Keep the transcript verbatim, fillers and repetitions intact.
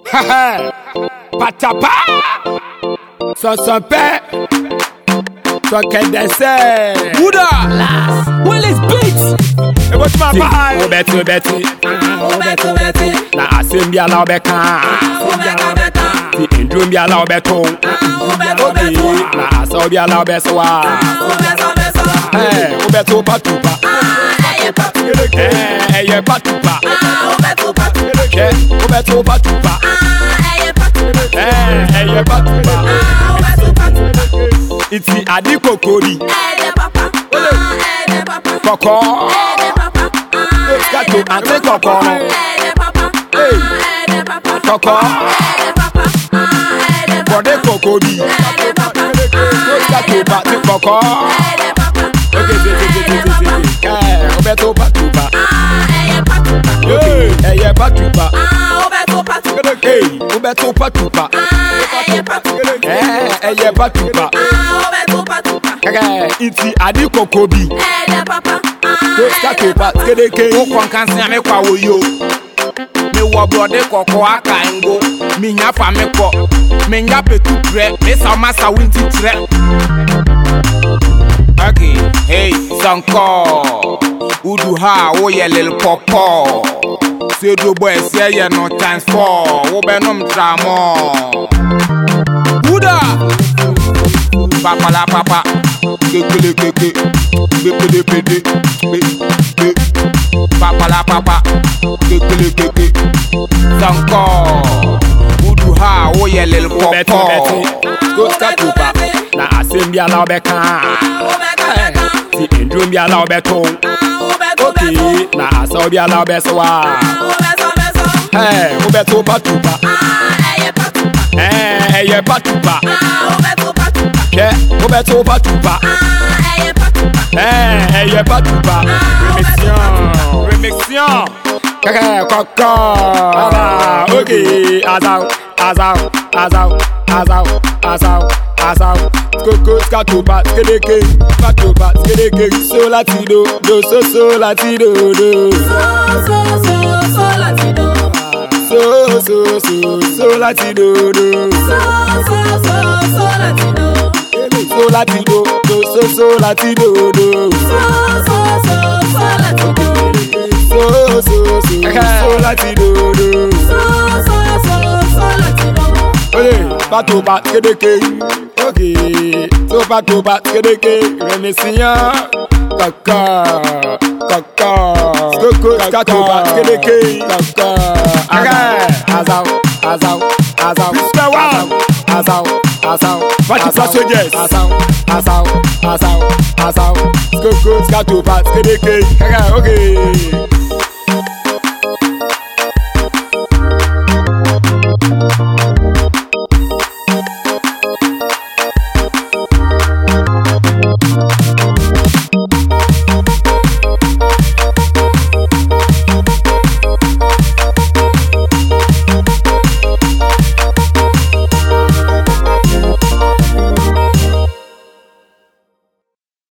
Patapa, son son père, son qu'elle dessert. Bouddha, Will is beats. Et what's my bye? Obeti, obeti, Obeti, obeti. na asembi ala obeka. Obeka, obeka. Ti indrum bi ala obeto. Obeka, obeka. Na aso bi ala obeswa. Obeka, obeka. Eh, obeto patupa. Eye patu. Eh, eye patupa. Obeto patu. Eh, obeto patupa. Eye patu. Eh, eye patupa. Obeto patu. Iti adi kokori. Ede papa. Ede papa. Koko. Ede papa. Gato ante koko. Ede papa. Ede papa. Koko. Ede papa. Ede papa. Bode kokori. Ede papa. Gato pati koko. Ede papa. Okay, okay, okay, okay, okay. Eh, obeto patupa. Eye patupa. Eh, eye patupa. Obeto patu. Eh, obeto patupa. Eye patu. Eh, eye patupa. Obeto patupa. Eh, iti adi kokobi. Ede papa. Gato pati kedeke. Who can cancel me kwa woyo? Me wo brode koko aka ngo. Me nya fa me ko. Me nya petu pre. Me sa masa winti tre. Okay, hey, Sanko. Udu ha wo ye lil popo. Se do boy say ye no times four. Wo be no mtramo. Buddha. Papa la papa. Kekele keke. Bepede pede. Be be. Papa la papa. Kekele keke. Sanko. Udu ha wo ye lil Obeto popo. beti. Gato pa. Na asembi ala obeka. Ti indrum bi ala obeto. Okay, na aso bi ala obeswa. Eh, obeto patupa. Eh, eye patupa. Yeah, obeto patupa. Eh, eye patupa. Remission, remission. Kaka koko. Ah, okay, azao, azao, azao, azao, azao, azao. Coco, scatupa, skedeke, scatupa, skedeke. So latido, do so so latido, do. So so so so latido, do. So latido, do so so latido, do. So so so so latido, do. Ole, bato bat kedeke. Okay, so bato bat kedeke. Remission, kaka, kaka. Coco, bato bat kedeke. Kaka. Okay, azao, azao, azao. Azao, azao, azao. What you say, yes? Azao, azao, azao, azao. Coco, bato bat kedeke. Okay, okay.